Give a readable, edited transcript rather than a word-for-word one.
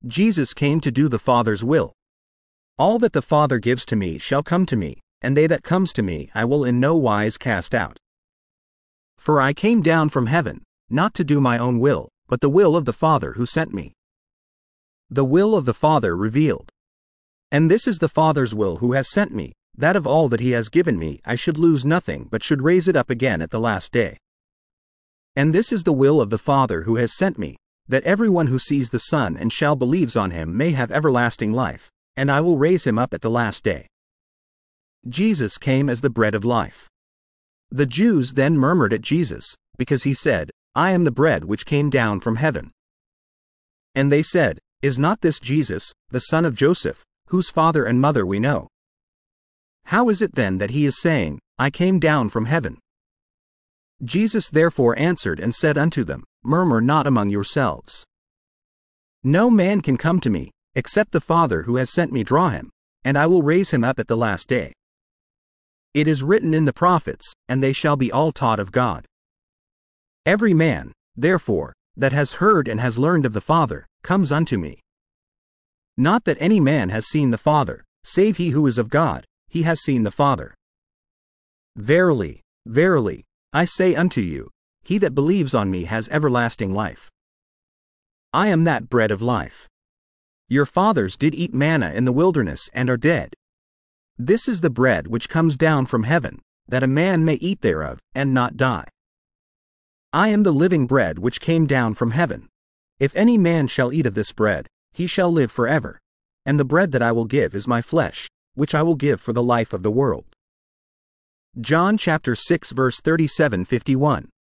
Jesus came to do the Father's will. All that the Father gives to me shall come to me, and they that comes to me I will in no wise cast out. For I came down from heaven, not to do my own will, but the will of the Father who sent me. The will of the Father revealed. And this is the Father's will who has sent me, that of all that he has given me I should lose nothing but should raise it up again at the last day. And this is the will of the Father who has sent me, that everyone who sees the Son and shall believes on him may have everlasting life, and I will raise him up at the last day. Jesus came as the bread of life. The Jews then murmured at Jesus, because he said, I am the bread which came down from heaven. And they said, Is not this Jesus, the son of Joseph, whose father and mother we know? How is it then that he is saying, I came down from heaven? Jesus therefore answered and said unto them, Murmur not among yourselves. No man can come to me, except the Father who has sent me draw him, and I will raise him up at the last day. It is written in the prophets, and they shall be all taught of God. Every man, therefore, that has heard and has learned of the Father, comes unto me. Not that any man has seen the Father, save he who is of God, he has seen the Father. Verily, verily, I say unto you, he that believes on me has everlasting life. I am that bread of life. Your fathers did eat manna in the wilderness and are dead. This is the bread which comes down from heaven, that a man may eat thereof, and not die. I am the living bread which came down from heaven. If any man shall eat of this bread, he shall live forever. And the bread that I will give is my flesh, which I will give for the life of the world. John chapter 6 verse 37-51.